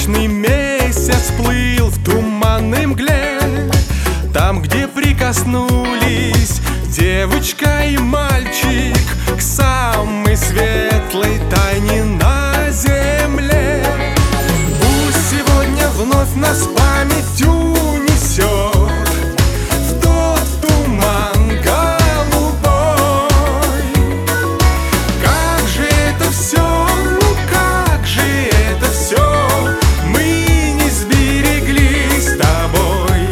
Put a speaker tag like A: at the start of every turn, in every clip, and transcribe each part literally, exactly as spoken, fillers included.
A: Брачный месяц плыл в туманной мгле, там, где прикоснулись девочка и мальчик к самой светлой тайне на земле. Пусть сегодня вновь нас память унесет в тот туман голубой. Как же это все, ну как же это все мы не сберегли с тобой.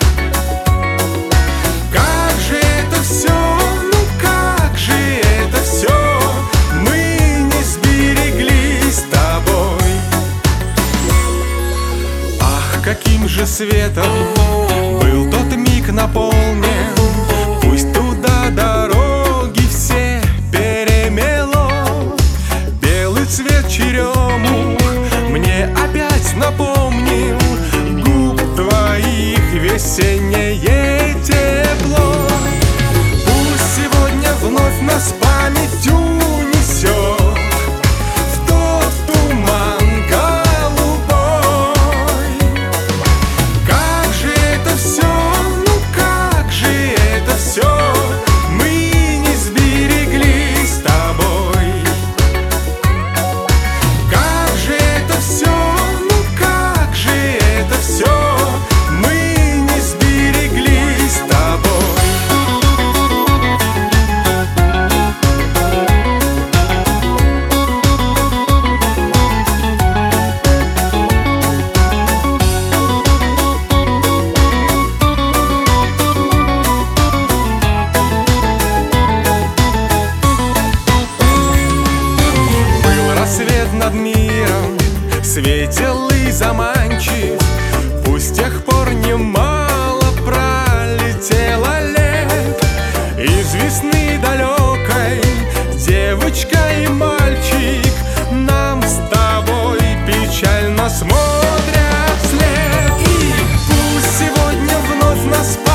A: Как же это все, ну как же это все мы не сберегли с тобой. Ах, каким же светом был тот миг наполнен, пусть туда дороги все перемело. Белый цвет черемух мне опять напомнил губ твоих весеннее тепло. Пусть сегодня вновь нас память унесет в тот туман голубой. Как же это все, ну как же это все мы не сберегли с тобой. Как же это все, ну как же это все мы не сберегли с тобой. Был рассвет над миром, светел и заманчив. Пусть с тех пор немало пролетело лет, из весны далекой девочка и мальчик нам с тобой печально смотрят вслед. И пусть сегодня вновь нас